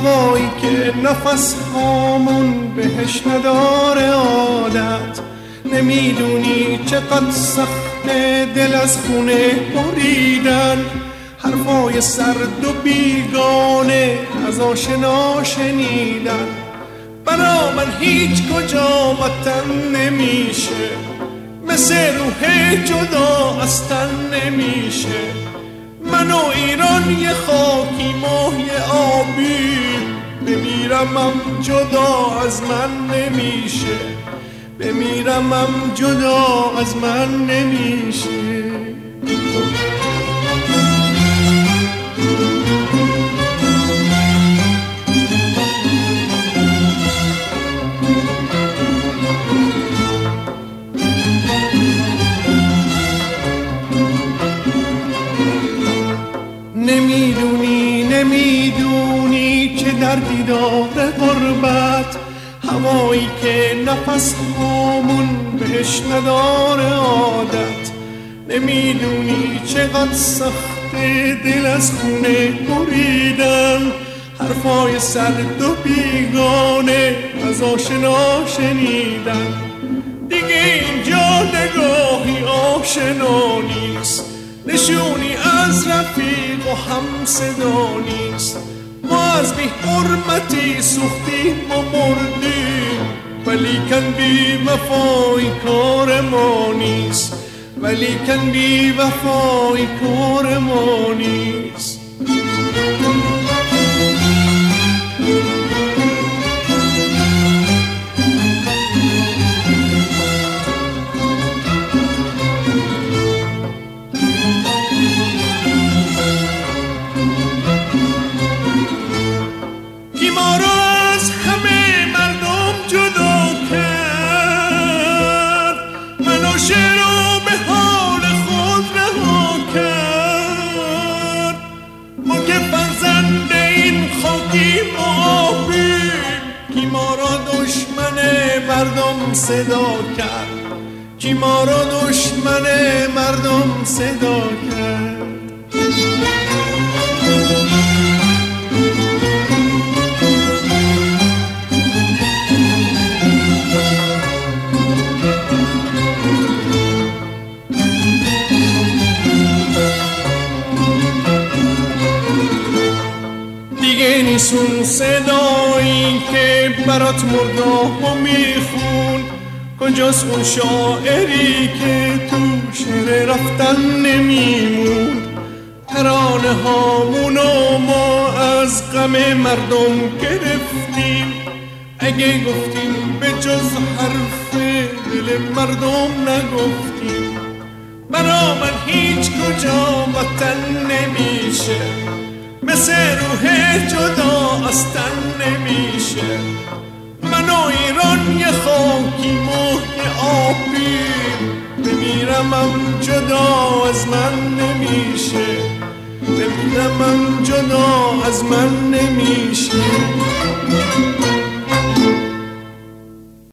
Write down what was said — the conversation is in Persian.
هوایی که نفس هامون بهش نداره عادت. نمیدونی چقدر سخته دل از خونه بریدن، حرفای سرد و بیگانه از آشنا شنیدن. برا من هیچ کجا وطن نمیشه، مثل روح جدا از تن نمیشه. من و ایران یه خاکی ماه یه آبی، بمیرمم جدا از من نمیشه، بمیرمم جدا از من نمیشه. نمیدونی چه دردی داره غربت، هوایی که نفس هامون بهش نداره عادت. نمیدونی چقدر سخته دل از خونه بریدن، حرفای سرد و بیگانه از آشنا شنیدن. دیگه اینجا نگاهی آشنا نیست، نشونی از رفیق و هم صدا نیست. ما از بی حرمتی سوختیم و مردیم، ولیکن بی وفایی کار ما نیست، ولیکن بی وفایی کار ما نیست. کی ما را دشمن مردم صدا کرد، کی ما را دشمن مردم صدا کرد. دیگه نیستون صدایی که برات مرداهو میخون، کجاست اون شاعری که تو شعر رفتن نمیمون. ترانه هامونو ما از غم مردم گرفتیم، اگه گفتیم به جز حرف دل مردم نگفتیم. برا من هیچ کجا وطن نمیشه، مثل روح جدا از تن نمیشه. من و ایران یه خاکی ماه یه آبی، بمیرمم جدا از من نمیشه، بمیرمم جدا از من نمیشه.